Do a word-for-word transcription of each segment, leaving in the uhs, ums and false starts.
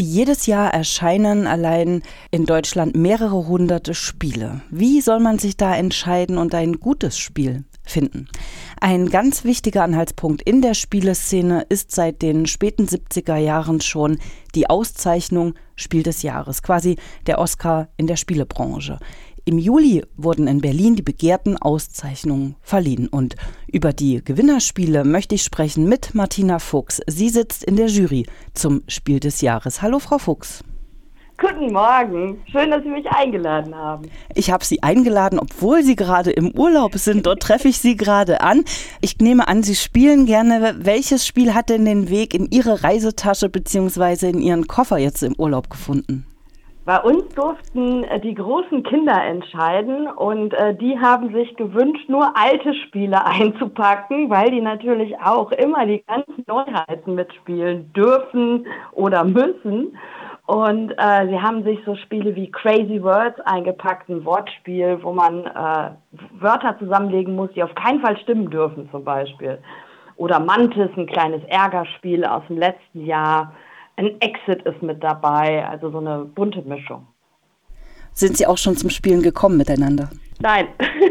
Jedes Jahr erscheinen allein in Deutschland mehrere hunderte Spiele. Wie soll man sich da entscheiden und ein gutes Spiel finden? Ein ganz wichtiger Anhaltspunkt in der Spieleszene ist seit den späten siebziger Jahren schon die Auszeichnung Spiel des Jahres, quasi der Oscar in der Spielebranche. Im Juli wurden in Berlin die begehrten Auszeichnungen verliehen. Und über die Gewinnerspiele möchte ich sprechen mit Martina Fuchs. Sie sitzt in der Jury zum Spiel des Jahres. Hallo, Frau Fuchs. Guten Morgen. Schön, dass Sie mich eingeladen haben. Ich habe Sie eingeladen, obwohl Sie gerade im Urlaub sind. Dort treffe ich Sie gerade an. Ich nehme an, Sie spielen gerne. Welches Spiel hat denn den Weg in Ihre Reisetasche bzw. in Ihren Koffer jetzt im Urlaub gefunden? Bei uns durften äh, die großen Kinder entscheiden und äh, die haben sich gewünscht, nur alte Spiele einzupacken, weil die natürlich auch immer die ganzen Neuheiten mitspielen dürfen oder müssen. Und äh, sie haben sich so Spiele wie Crazy Words eingepackt, ein Wortspiel, wo man äh, Wörter zusammenlegen muss, die auf keinen Fall stimmen dürfen zum Beispiel. Oder Mantis, ein kleines Ärgerspiel aus dem letzten Jahr. Ein Exit ist mit dabei, also so eine bunte Mischung. Sind Sie auch schon zum Spielen gekommen miteinander? Nein.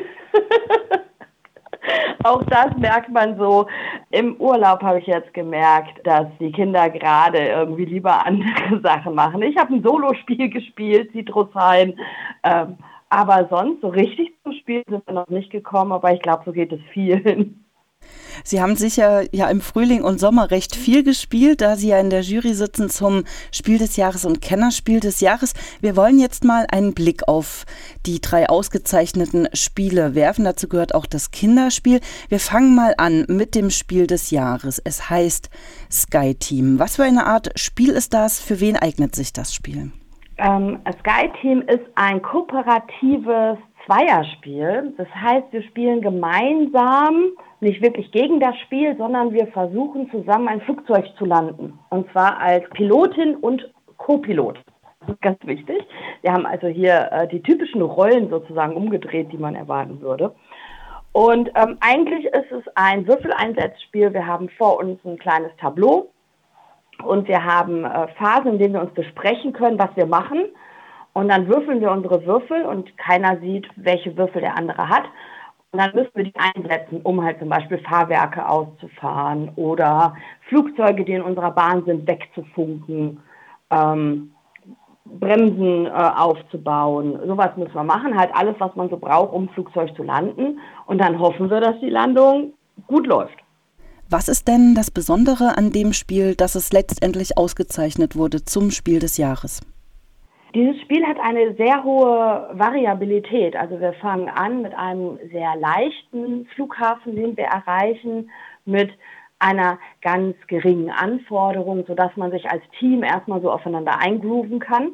Auch das merkt man so. Im Urlaub habe ich jetzt gemerkt, dass die Kinder gerade irgendwie lieber andere Sachen machen. Ich habe ein Solospiel gespielt, Citrushain. Ähm, aber sonst so richtig zum Spiel sind wir noch nicht gekommen. Aber ich glaube, so geht es vielen. Sie haben sicher ja im Frühling und Sommer recht viel gespielt, da Sie ja in der Jury sitzen zum Spiel des Jahres und Kennerspiel des Jahres. Wir wollen jetzt mal einen Blick auf die drei ausgezeichneten Spiele werfen. Dazu gehört auch das Kinderspiel. Wir fangen mal an mit dem Spiel des Jahres. Es heißt Sky Team. Was für eine Art Spiel ist das? Für wen eignet sich das Spiel? Ähm, Sky Team ist ein kooperatives Zweierspiel. Das heißt, wir spielen gemeinsam, nicht wirklich gegen das Spiel, sondern wir versuchen zusammen ein Flugzeug zu landen. Und zwar als Pilotin und Co-Pilot. Das ist ganz wichtig. Wir haben also hier äh, die typischen Rollen sozusagen umgedreht, die man erwarten würde. Und ähm, eigentlich ist es ein Würfeleinsatzspiel. Wir haben vor uns ein kleines Tableau und wir haben äh, Phasen, in denen wir uns besprechen können, was wir machen. Und dann würfeln wir unsere Würfel und keiner sieht, welche Würfel der andere hat. Und dann müssen wir die einsetzen, um halt zum Beispiel Fahrwerke auszufahren oder Flugzeuge, die in unserer Bahn sind, wegzufunken, ähm, Bremsen äh, aufzubauen. Sowas müssen wir machen, halt alles, was man so braucht, um ein Flugzeug zu landen. Und dann hoffen wir, dass die Landung gut läuft. Was ist denn das Besondere an dem Spiel, dass es letztendlich ausgezeichnet wurde zum Spiel des Jahres? Dieses Spiel hat eine sehr hohe Variabilität. Also wir fangen an mit einem sehr leichten Flughafen, den wir erreichen, mit einer ganz geringen Anforderung, sodass man sich als Team erstmal so aufeinander eingrooven kann.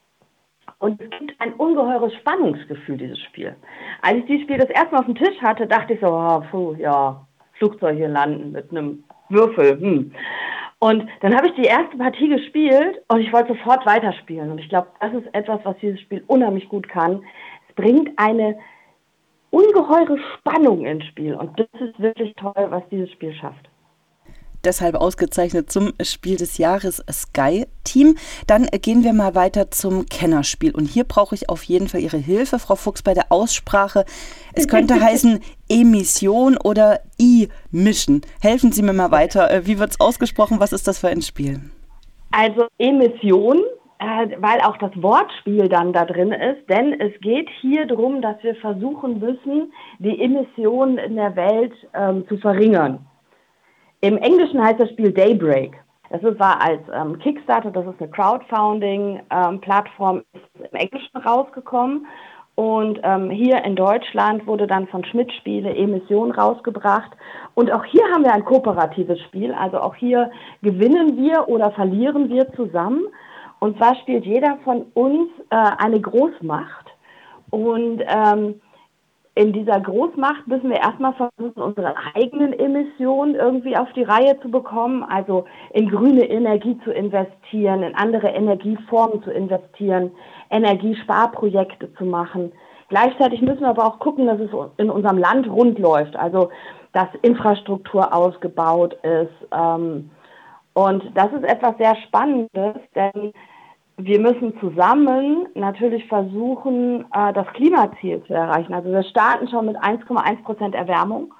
Und es gibt ein ungeheures Spannungsgefühl, dieses Spiel. Als ich dieses Spiel das erste Mal auf dem Tisch hatte, dachte ich so, oh, puh, ja, Flugzeuge landen mit einem Würfel. Hm. Und dann habe ich die erste Partie gespielt und ich wollte sofort weiterspielen. Und ich glaube, das ist etwas, was dieses Spiel unheimlich gut kann. Es bringt eine ungeheure Spannung ins Spiel. Und das ist wirklich toll, was dieses Spiel schafft. Deshalb ausgezeichnet zum Spiel des Jahres Sky Team. Dann gehen wir mal weiter zum Kennerspiel. Und hier brauche ich auf jeden Fall Ihre Hilfe, Frau Fuchs, bei der Aussprache. Es könnte heißen Emission oder I-Mission. Helfen Sie mir mal weiter. Wie wird es ausgesprochen? Was ist das für ein Spiel? Also Emission, äh, weil auch das Wortspiel dann da drin ist. Denn es geht hier darum, dass wir versuchen müssen, die Emissionen in der Welt ähm, zu verringern. Im Englischen heißt das Spiel Daybreak. Das war als ähm, Kickstarter, das ist eine Crowdfunding-Plattform, ist im Englischen rausgekommen. Und ähm, hier in Deutschland wurde dann von Schmidt Spiele Emission rausgebracht. Und auch hier haben wir ein kooperatives Spiel. Also auch hier gewinnen wir oder verlieren wir zusammen. Und zwar spielt jeder von uns äh, eine Großmacht. Und ähm, in dieser Großmacht müssen wir erstmal versuchen, unsere eigenen Emissionen irgendwie auf die Reihe zu bekommen, also in grüne Energie zu investieren, in andere Energieformen zu investieren, Energiesparprojekte zu machen. Gleichzeitig müssen wir aber auch gucken, dass es in unserem Land rund läuft, also dass Infrastruktur ausgebaut ist, ähm, Und das ist etwas sehr Spannendes, denn wir müssen zusammen natürlich versuchen, das Klimaziel zu erreichen. Also wir starten schon mit eins Komma eins Prozent Erwärmung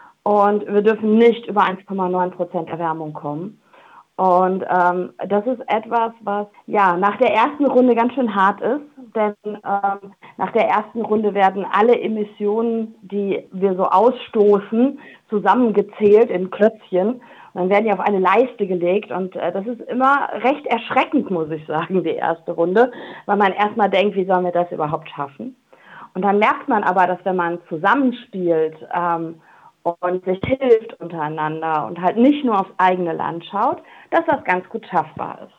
und wir dürfen nicht über eins Komma neun Prozent Erwärmung kommen. Und ähm, das ist etwas, was ja nach der ersten Runde ganz schön hart ist, denn ähm, nach der ersten Runde werden alle Emissionen, die wir so ausstoßen, zusammengezählt in Klötzchen. Und dann werden die auf eine Leiste gelegt und äh, das ist immer recht erschreckend, muss ich sagen, die erste Runde, weil man erstmal denkt, wie sollen wir das überhaupt schaffen? Und dann merkt man aber, dass wenn man zusammenspielt, ähm, und sich hilft untereinander und halt nicht nur aufs eigene Land schaut, dass das ganz gut schaffbar ist.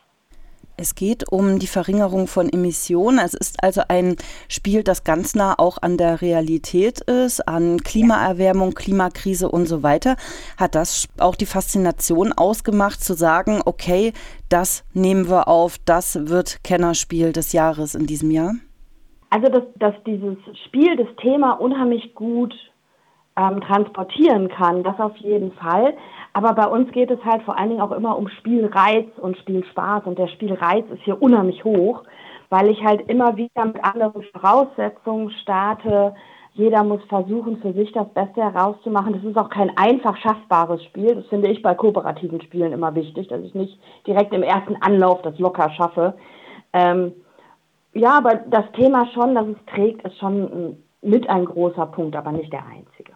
Es geht um die Verringerung von Emissionen. Es ist also ein Spiel, das ganz nah auch an der Realität ist, an Klimaerwärmung, Klimakrise und so weiter. Hat das auch die Faszination ausgemacht, zu sagen, okay, das nehmen wir auf, das wird Kennerspiel des Jahres in diesem Jahr? Also, dass, dass dieses Spiel das Thema unheimlich gut Ähm, transportieren kann, das auf jeden Fall. Aber bei uns geht es halt vor allen Dingen auch immer um Spielreiz und Spielspaß. Und der Spielreiz ist hier unheimlich hoch, weil ich halt immer wieder mit anderen Voraussetzungen starte. Jeder muss versuchen, für sich das Beste herauszumachen. Das ist auch kein einfach schaffbares Spiel. Das finde ich bei kooperativen Spielen immer wichtig, dass ich nicht direkt im ersten Anlauf das locker schaffe. Ähm, ja, aber das Thema schon, dass es trägt, ist schon mit ein großer Punkt, aber nicht der einzige.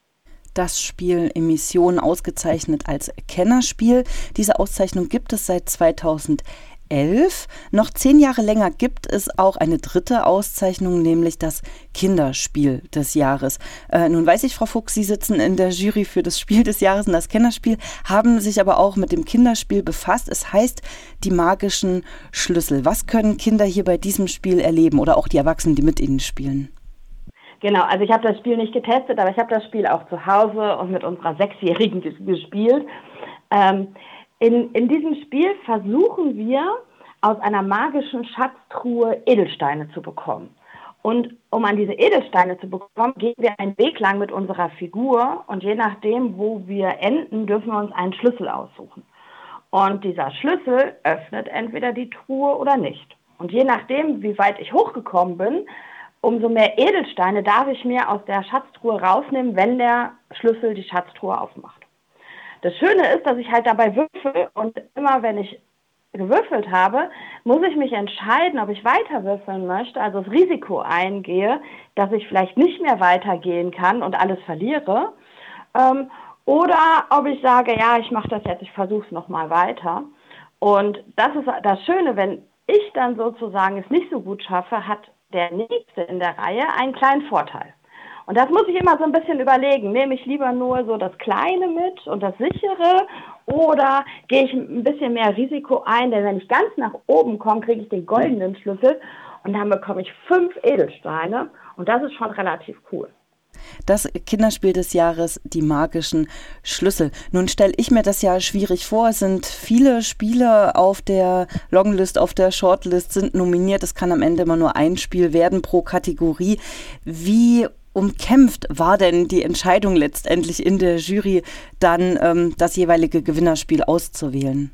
Das Spiel Emissionen ausgezeichnet als Kennerspiel. Diese Auszeichnung gibt es seit zweitausendelf. Noch zehn Jahre länger gibt es auch eine dritte Auszeichnung, nämlich das Kinderspiel des Jahres. Äh, nun weiß ich, Frau Fuchs, Sie sitzen in der Jury für das Spiel des Jahres und das Kennerspiel, haben sich aber auch mit dem Kinderspiel befasst. Es heißt die magischen Schlüssel. Was können Kinder hier bei diesem Spiel erleben oder auch die Erwachsenen, die mit ihnen spielen? Genau, also ich habe das Spiel nicht getestet, aber ich habe das Spiel auch zu Hause und mit unserer Sechsjährigen gespielt. Ähm, in, in diesem Spiel versuchen wir, aus einer magischen Schatztruhe Edelsteine zu bekommen. Und um an diese Edelsteine zu bekommen, gehen wir einen Weg lang mit unserer Figur und je nachdem, wo wir enden, dürfen wir uns einen Schlüssel aussuchen. Und dieser Schlüssel öffnet entweder die Truhe oder nicht. Und je nachdem, wie weit ich hochgekommen bin, umso mehr Edelsteine darf ich mir aus der Schatztruhe rausnehmen, wenn der Schlüssel die Schatztruhe aufmacht. Das Schöne ist, dass ich halt dabei würfel und immer wenn ich gewürfelt habe, muss ich mich entscheiden, ob ich weiter würfeln möchte, also das Risiko eingehe, dass ich vielleicht nicht mehr weitergehen kann und alles verliere, ähm, oder ob ich sage, ja, ich mache das jetzt, ich versuche es nochmal weiter. Und das ist das Schöne, wenn ich dann sozusagen es nicht so gut schaffe, hat der Nächste in der Reihe einen kleinen Vorteil. Und das muss ich immer so ein bisschen überlegen. Nehme ich lieber nur so das Kleine mit und das Sichere oder gehe ich ein bisschen mehr Risiko ein? Denn wenn ich ganz nach oben komme, kriege ich den goldenen Schlüssel und dann bekomme ich fünf Edelsteine und das ist schon relativ cool. Das Kinderspiel des Jahres, die magischen Schlüssel. Nun stelle ich mir das ja schwierig vor. Es sind viele Spiele auf der Longlist, auf der Shortlist sind nominiert. Es kann am Ende immer nur ein Spiel werden pro Kategorie. Wie umkämpft war denn die Entscheidung letztendlich in der Jury, dann ähm, das jeweilige Gewinnerspiel auszuwählen?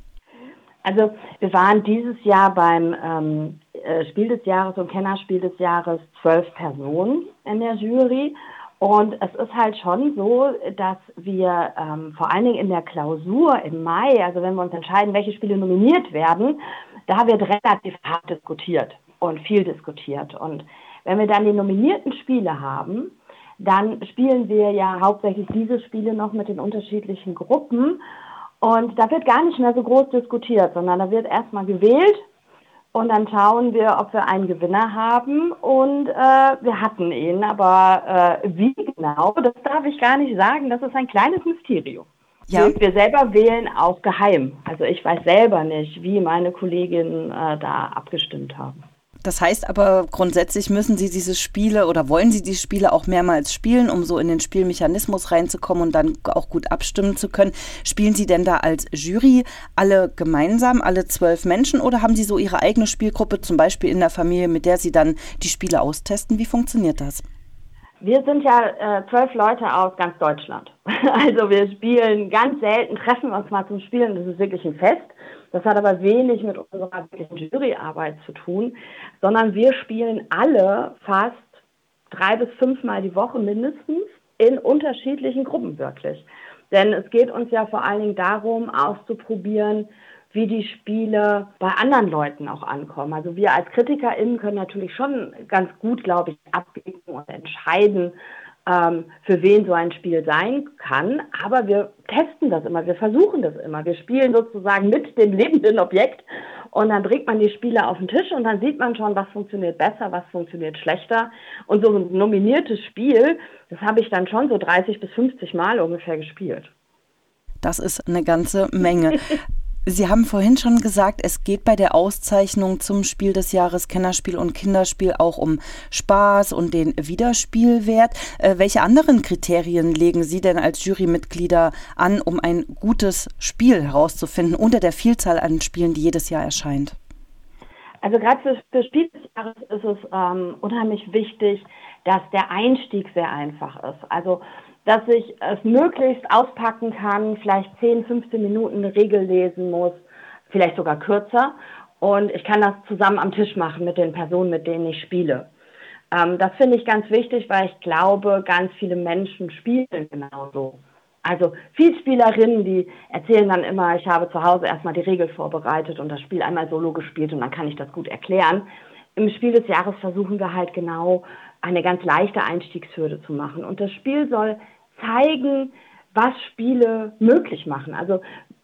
Also wir waren dieses Jahr beim ähm, Spiel des Jahres und Kennerspiel des Jahres zwölf Personen in der Jury. Und es ist halt schon so, dass wir ähm, vor allen Dingen in der Klausur im Mai, also wenn wir uns entscheiden, welche Spiele nominiert werden, da wird relativ hart diskutiert und viel diskutiert. Und wenn wir dann die nominierten Spiele haben, dann spielen wir ja hauptsächlich diese Spiele noch mit den unterschiedlichen Gruppen. Und da wird gar nicht mehr so groß diskutiert, sondern da wird erstmal gewählt. Und dann schauen wir, ob wir einen Gewinner haben und äh, wir hatten ihn, aber äh, wie genau, das darf ich gar nicht sagen, das ist ein kleines Mysterium. Ja. Wir, wir selber wählen auch geheim, also ich weiß selber nicht, wie meine Kolleginnen äh, da abgestimmt haben. Das heißt aber, grundsätzlich müssen Sie diese Spiele oder wollen Sie die Spiele auch mehrmals spielen, um so in den Spielmechanismus reinzukommen und dann auch gut abstimmen zu können. Spielen Sie denn da als Jury alle gemeinsam, alle zwölf Menschen, oder haben Sie so Ihre eigene Spielgruppe, zum Beispiel in der Familie, mit der Sie dann die Spiele austesten? Wie funktioniert das? Wir sind ja äh, zwölf Leute aus ganz Deutschland. Also wir spielen ganz selten, treffen wir uns mal zum Spielen, das ist wirklich ein Fest. Das hat aber wenig mit unserer wirklichen Juryarbeit zu tun, sondern wir spielen alle fast drei bis fünfmal die Woche mindestens in unterschiedlichen Gruppen wirklich. Denn es geht uns ja vor allen Dingen darum, auszuprobieren, wie die Spiele bei anderen Leuten auch ankommen. Also wir als KritikerInnen können natürlich schon ganz gut, glaube ich, abwägen und entscheiden, ähm, für wen so ein Spiel sein kann. Aber wir testen das immer, wir versuchen das immer. Wir spielen sozusagen mit dem lebenden Objekt und dann bringt man die Spiele auf den Tisch und dann sieht man schon, was funktioniert besser, was funktioniert schlechter. Und so ein nominiertes Spiel, das habe ich dann schon so dreißig bis fünfzig Mal ungefähr gespielt. Das ist eine ganze Menge. Sie haben vorhin schon gesagt, es geht bei der Auszeichnung zum Spiel des Jahres Kennerspiel und Kinderspiel auch um Spaß und den Wiederspielwert. Äh, welche anderen Kriterien legen Sie denn als Jurymitglieder an, um ein gutes Spiel herauszufinden unter der Vielzahl an Spielen, die jedes Jahr erscheint? Also gerade für das Spiel des Jahres ist es ähm, unheimlich wichtig, dass der Einstieg sehr einfach ist. Also dass ich es möglichst auspacken kann, vielleicht zehn, fünfzehn Minuten eine Regel lesen muss, vielleicht sogar kürzer. Und ich kann das zusammen am Tisch machen mit den Personen, mit denen ich spiele. Ähm, das finde ich ganz wichtig, weil ich glaube, ganz viele Menschen spielen genauso. Also Vielspielerinnen, die erzählen dann immer, ich habe zu Hause erstmal die Regel vorbereitet und das Spiel einmal solo gespielt und dann kann ich das gut erklären. Im Spiel des Jahres versuchen wir halt genau eine ganz leichte Einstiegshürde zu machen. Und das Spiel soll zeigen, was Spiele möglich machen. Also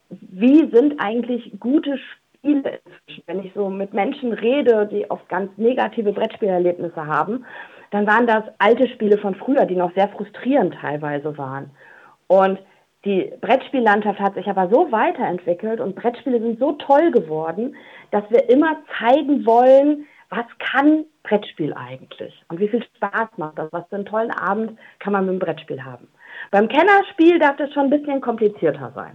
wie sind eigentlich gute Spiele inzwischen? Wenn ich so mit Menschen rede, die oft ganz negative Brettspielerlebnisse haben, dann waren das alte Spiele von früher, die noch sehr frustrierend teilweise waren. Und die Brettspiellandschaft hat sich aber so weiterentwickelt und Brettspiele sind so toll geworden, dass wir immer zeigen wollen, was kann Brettspiel eigentlich und wie viel Spaß macht das, was für einen tollen Abend kann man mit dem Brettspiel haben. Beim Kennerspiel darf das schon ein bisschen komplizierter sein.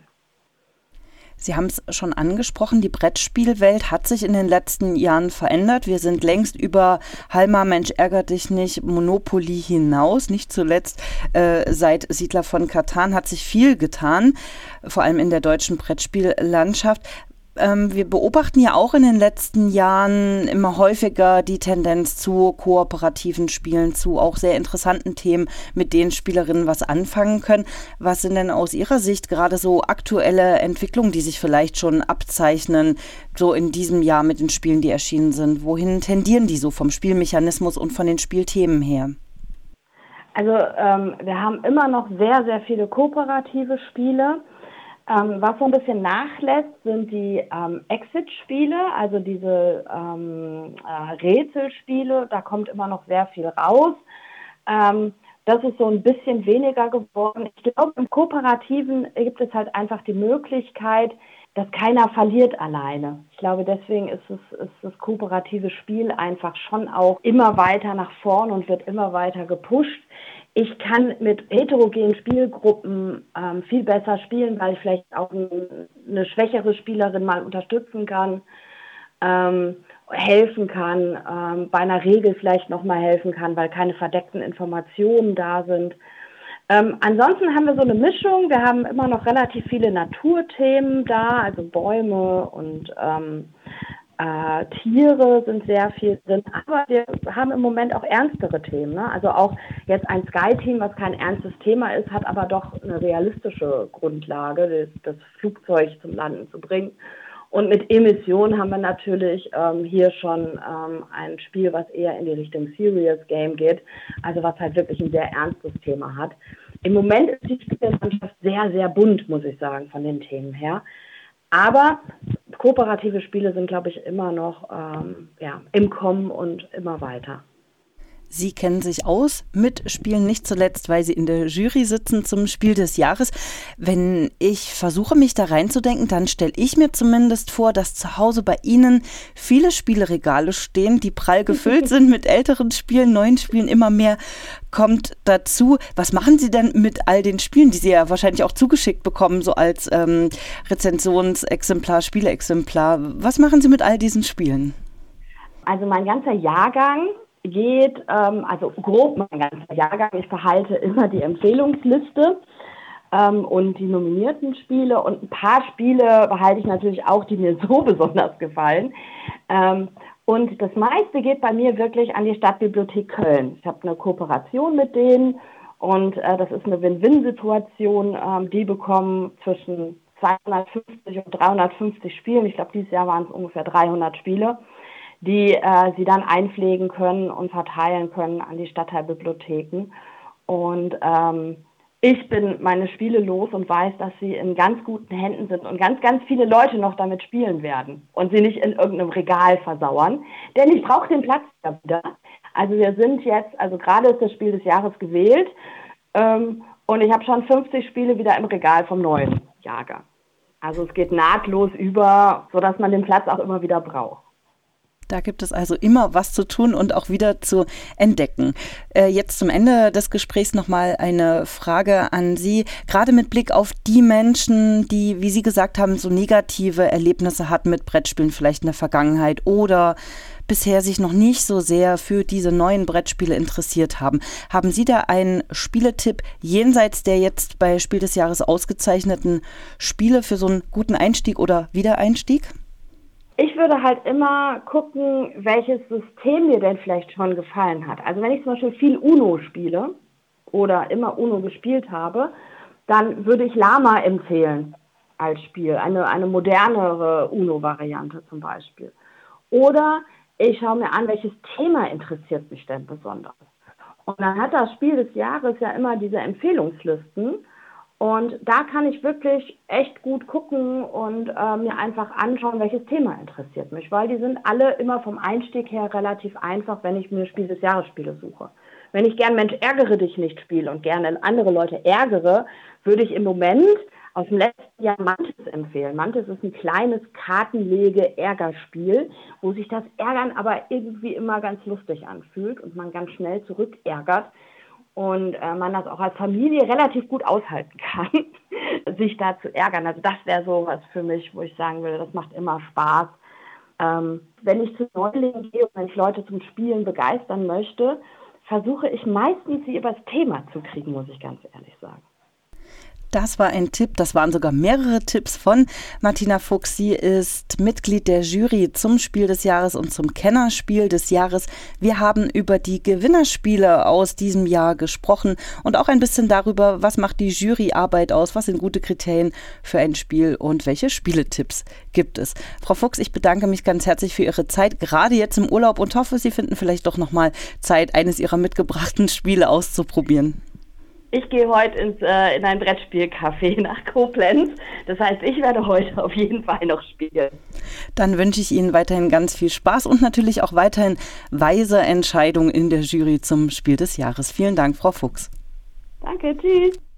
Sie haben es schon angesprochen, die Brettspielwelt hat sich in den letzten Jahren verändert. Wir sind längst über Halma, Mensch, ärger dich nicht, Monopoly hinaus. Nicht zuletzt äh, seit Siedler von Catan hat sich viel getan, vor allem in der deutschen Brettspiellandschaft. Ähm, wir beobachten ja auch in den letzten Jahren immer häufiger die Tendenz zu kooperativen Spielen, zu auch sehr interessanten Themen, mit denen Spielerinnen was anfangen können. Was sind denn aus Ihrer Sicht gerade so aktuelle Entwicklungen, die sich vielleicht schon abzeichnen, so in diesem Jahr mit den Spielen, die erschienen sind? Wohin tendieren die so vom Spielmechanismus und von den Spielthemen her? Also ähm, wir haben immer noch sehr, sehr viele kooperative Spiele. Ähm, was so ein bisschen nachlässt, sind die ähm, Exit-Spiele, also diese ähm, äh, Rätselspiele, da kommt immer noch sehr viel raus. Ähm, das ist so ein bisschen weniger geworden. Ich glaube, im Kooperativen gibt es halt einfach die Möglichkeit, dass keiner verliert alleine. Ich glaube, deswegen ist es, ist das kooperative Spiel einfach schon auch immer weiter nach vorn und wird immer weiter gepusht. Ich kann mit heterogenen Spielgruppen ähm, viel besser spielen, weil ich vielleicht auch ein, eine schwächere Spielerin mal unterstützen kann, ähm, helfen kann, ähm, bei einer Regel vielleicht nochmal helfen kann, weil keine verdeckten Informationen da sind. Ähm, ansonsten haben wir so eine Mischung. Wir haben immer noch relativ viele Naturthemen da, also Bäume und ähm, Äh, Tiere sind sehr viel drin, aber wir haben im Moment auch ernstere Themen. Ne? Also auch jetzt ein Sky-Team, was kein ernstes Thema ist, hat aber doch eine realistische Grundlage, das, das Flugzeug zum Landen zu bringen. Und mit Emissionen haben wir natürlich ähm, hier schon ähm, ein Spiel, was eher in die Richtung Serious Game geht, also was halt wirklich ein sehr ernstes Thema hat. Im Moment ist die Spiellandschaft sehr, sehr bunt, muss ich sagen, von den Themen her. Aber kooperative Spiele sind, glaube ich, immer noch ähm, ja, im Kommen und immer weiter. Sie kennen sich aus mit Spielen, nicht zuletzt, weil Sie in der Jury sitzen zum Spiel des Jahres. Wenn ich versuche, mich da reinzudenken, dann stelle ich mir zumindest vor, dass zu Hause bei Ihnen viele Spieleregale stehen, die prall gefüllt sind mit älteren Spielen, neuen Spielen, immer mehr kommt dazu. Was machen Sie denn mit all den Spielen, die Sie ja wahrscheinlich auch zugeschickt bekommen, so als ähm, Rezensionsexemplar, Spieleexemplar? Was machen Sie mit all diesen Spielen? Also mein ganzer Jahrgang geht, ähm, also grob mein ganzer Jahrgang, ich behalte immer die Empfehlungsliste ähm, und die nominierten Spiele und ein paar Spiele behalte ich natürlich auch, die mir so besonders gefallen. Ähm, und das meiste geht bei mir wirklich an die Stadtbibliothek Köln. Ich habe eine Kooperation mit denen und äh, das ist eine Win-Win-Situation. Ähm, die bekommen zwischen zweihundertfünfzig und dreihundertfünfzig Spielen, ich glaube dieses Jahr waren es ungefähr dreihundert Spiele, die äh, sie dann einpflegen können und verteilen können an die Stadtteilbibliotheken. Und ähm, ich bin meine Spiele los und weiß, dass sie in ganz guten Händen sind und ganz, ganz viele Leute noch damit spielen werden und sie nicht in irgendeinem Regal versauern. Denn ich brauche den Platz da wieder. Also wir sind jetzt, also gerade ist das Spiel des Jahres gewählt ähm, und ich habe schon fünfzig Spiele wieder im Regal vom neuen Jahrgang. Also es geht nahtlos über, sodass man den Platz auch immer wieder braucht. Da gibt es also immer was zu tun und auch wieder zu entdecken. Äh, jetzt zum Ende des Gesprächs nochmal eine Frage an Sie. Gerade mit Blick auf die Menschen, die, wie Sie gesagt haben, so negative Erlebnisse hatten mit Brettspielen vielleicht in der Vergangenheit oder bisher sich noch nicht so sehr für diese neuen Brettspiele interessiert haben. Haben Sie da einen Spieletipp jenseits der jetzt bei Spiel des Jahres ausgezeichneten Spiele für so einen guten Einstieg oder Wiedereinstieg? Ich würde halt immer gucken, welches System mir denn vielleicht schon gefallen hat. Also wenn ich zum Beispiel viel Uno spiele oder immer Uno gespielt habe, dann würde ich Lama empfehlen als Spiel, eine, eine modernere Uno-Variante zum Beispiel. Oder ich schaue mir an, welches Thema interessiert mich denn besonders. Und dann hat das Spiel des Jahres ja immer diese Empfehlungslisten. Und da kann ich wirklich echt gut gucken und äh, mir einfach anschauen, welches Thema interessiert mich, weil die sind alle immer vom Einstieg her relativ einfach, wenn ich mir Spiel des Jahres Spiele suche. Wenn ich gern Mensch, ärgere dich nicht spiele und gerne andere Leute ärgere, würde ich im Moment aus dem letzten Jahr Mantis empfehlen. Mantis ist ein kleines Kartenlege-Ärgerspiel, wo sich das Ärgern aber irgendwie immer ganz lustig anfühlt und man ganz schnell zurückärgert. Und äh, man das auch als Familie relativ gut aushalten kann, sich da zu ärgern. Also das wäre so was für mich, wo ich sagen würde, das macht immer Spaß. Ähm, wenn ich zu Neulingen gehe und wenn ich Leute zum Spielen begeistern möchte, versuche ich meistens, sie übers Thema zu kriegen, muss ich ganz ehrlich sagen. Das war ein Tipp, das waren sogar mehrere Tipps von Martina Fuchs. Sie ist Mitglied der Jury zum Spiel des Jahres und zum Kennerspiel des Jahres. Wir haben über die Gewinnerspiele aus diesem Jahr gesprochen und auch ein bisschen darüber, was macht die Juryarbeit aus, was sind gute Kriterien für ein Spiel und welche Spieletipps gibt es. Frau Fuchs, ich bedanke mich ganz herzlich für Ihre Zeit, gerade jetzt im Urlaub und hoffe, Sie finden vielleicht doch nochmal Zeit, eines Ihrer mitgebrachten Spiele auszuprobieren. Ich gehe heute ins, äh, in ein Brettspielcafé nach Koblenz. Das heißt, ich werde heute auf jeden Fall noch spielen. Dann wünsche ich Ihnen weiterhin ganz viel Spaß und natürlich auch weiterhin weise Entscheidungen in der Jury zum Spiel des Jahres. Vielen Dank, Frau Fuchs. Danke, tschüss.